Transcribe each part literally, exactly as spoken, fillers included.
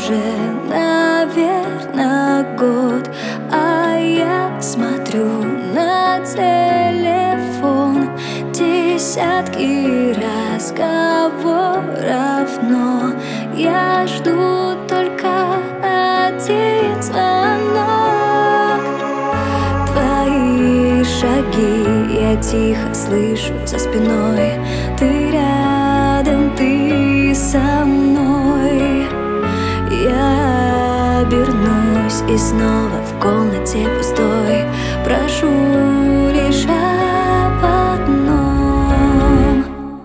уже, наверное, год, а я смотрю на телефон. Десятки разговоров, но я жду только один звонок. Твои шаги я тихо слышу за спиной. Ты рядом, ты со мной. Я обернусь и снова в комнате пустой прошу лишь об одном.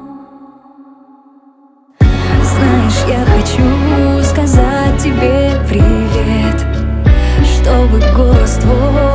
Знаешь, я хочу сказать тебе привет, чтобы голос твой